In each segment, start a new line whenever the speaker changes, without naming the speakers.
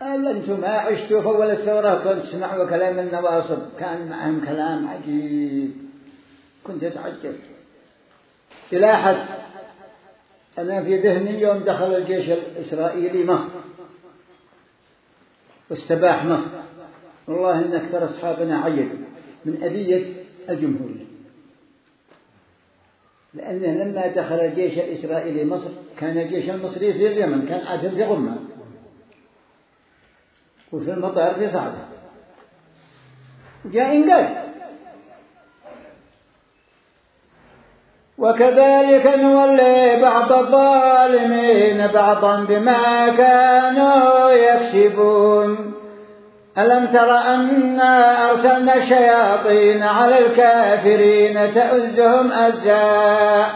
أنتم ما عشتوا في أول الثورة كنت تسمعوا كلام النواصب، كان معهم كلام عجيب كنت أتعجب. إلى حد أنا في ذهني يوم دخل الجيش الإسرائيلي مصر واستباح مصر، والله إن أكثر أصحابنا عيدوا من أذية الجمهورية، لأنه لما دخل الجيش الإسرائيلي مصر كان الجيش المصري في اليمن، كان عاتم في غمة وفي المطار في صعدة، جاء إنقاذ. وكذلك نولي بعض الظالمين بعضا بما كانوا يكسبون. ألم تر أنا أرسلنا الشياطين على الكافرين تؤزهم أزا.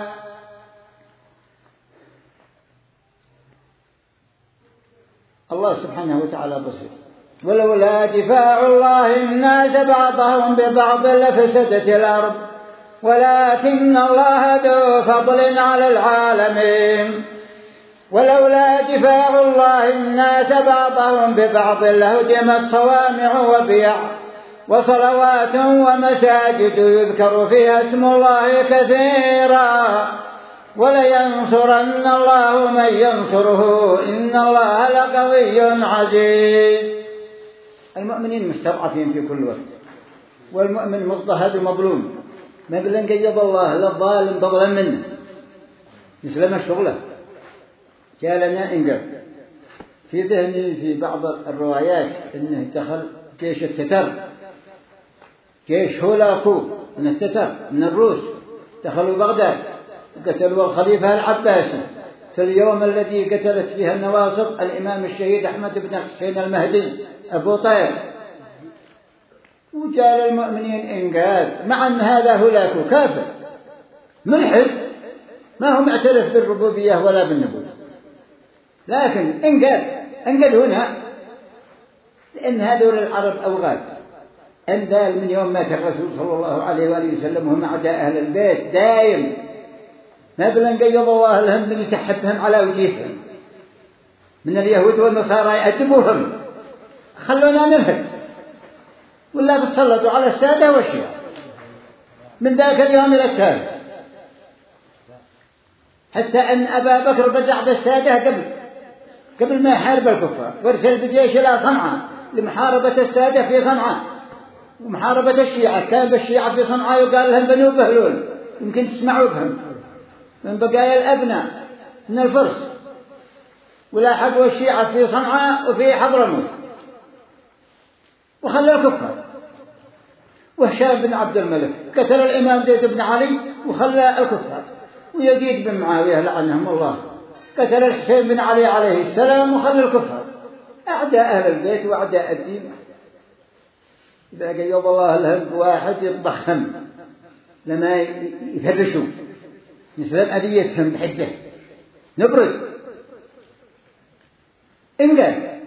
الله سبحانه وتعالى بصير. ولولا دفاع الله الناس بعضهم ببعض لفسدت الأرض ولكن الله ذو فضل على العالمين. ولولا دفاع الله الناس بعضهم ببعض لهدمت صوامع وبيع وصلوات ومساجد يذكر فيها اسم الله كثيرا ولينصرن الله من ينصره إن الله لقوي عزيز. المؤمنين مستضعفين في كل وقت، والمؤمن مضطهد ومظلوم، ما بلن قيض الله للظالم فضلا منه يسلم الشغله. جاء لنا إنقاذ. في ذهني في بعض الروايات أنه دخل جيش التتر، جيش هولاكو من التتر من الروس، دخلوا بغداد وقتلوا الخليفة العباسي في اليوم الذي قتلت فيه النواصب الإمام الشهيد أحمد بن حسين المهدي أبو طير، وجاء للمؤمنين إنقاذ، مع أن هذا هولاكو كافر ملحد ما هو معترف بالربوبية ولا بالنبوة، لكن انقذ هنا، لأن هذول العرب أوغاد أنذال من يوم مات الرسول صلى الله عليه وآله وسلم وهم أعداء أهل البيت دائم، ما بلن قيض الله لهم من يسحبهم على وجيههم من اليهود والنصارى يأدبوهم، خلونا نلهج ولا بتسلطوا على السادة والشيعة من ذاك اليوم إلى التالي، حتى أن أبا بكر بزع بالسادة قبل ما يحارب الكفار، وارسل بجيش إلى صنعاء لمحاربة السادة في صنعاء ومحاربة الشيعة. كان بالشيعة في صنعاء وقال لهم بنو بهلول، يمكن تسمعوا بهم، من بقايا الأبناء من الفرس، ولاحقوا الشيعة في صنعاء وفي حضرموت وخلى الكفار. وهشام بن عبد الملك قتل الإمام زيد بن علي وخلى الكفار، ويزيد بن معاوية لعنهم الله قتل الحسين بن علي عليه السلام وخلى الكفار، أعداء أهل البيت وأعداء الدين. إذا قيض الله لهم واحد يضخم لما يفرشوا نسلم أذيتهم بحده نبرد. إنقاذ